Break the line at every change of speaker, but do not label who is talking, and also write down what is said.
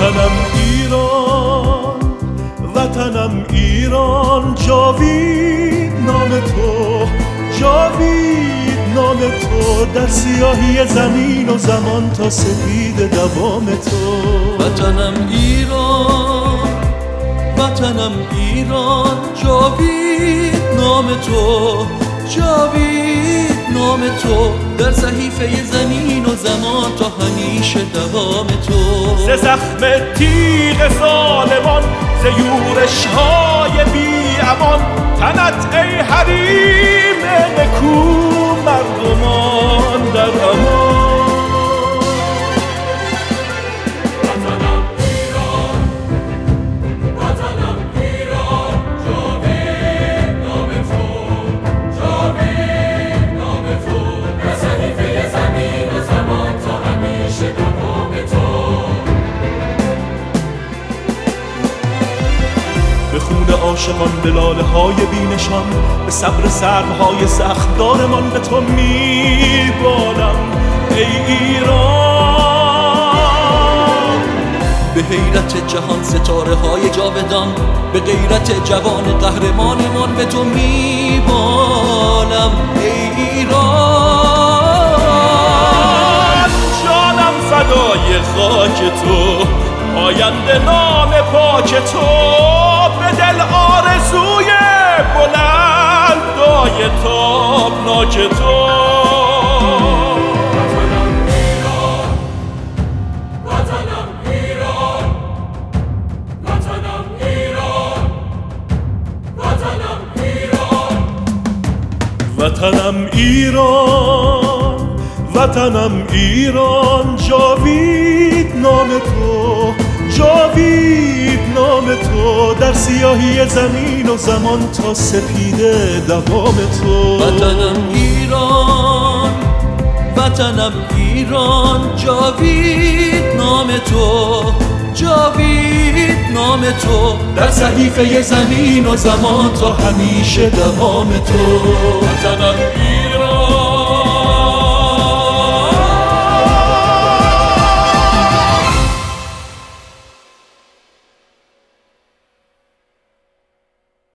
وطنم ایران، وطنم ایران، جاوید نام تو، جاوید نام تو، در سیاهی زمین و زمان تا سپید دوام تو.
وطنم ایران، وطنم ایران، جاوید نام تو، جاوید نام تو، در صحیفه زمین و زمان تا همیشه دوام تو.
ز زخم تیغ ظالمان، ز یورش‌های بی امان، تنت ای حریم نکو مردمان در امان. به خون عاشقان، به لاله های بینشان، به صبر سرهای سختدارمان به تو میبالم ای ایران.
به حیرت جهان ستاره های جاودان، به غیرت جوان قهرمانمان به تو میبالم ای ایران.
جانم فدای خاک تو، آینده نام پاک تو، به دل آرزوی بلندای تابناک تو.
وطنم ایران، وطنم ایران، وطنم ایران، وطنم ایران.
وطنم ایران، وطنم ایران، جاوید نام تو، جاوید نام تو، در سیاهی زمین و زمان تا سپید دوام تو.
وطنم ایران، وطنم ایران، جاوید نام تو، جاوید نام تو، در صحیفه زمین و زمان تا همیشه دوام تو.
وطنم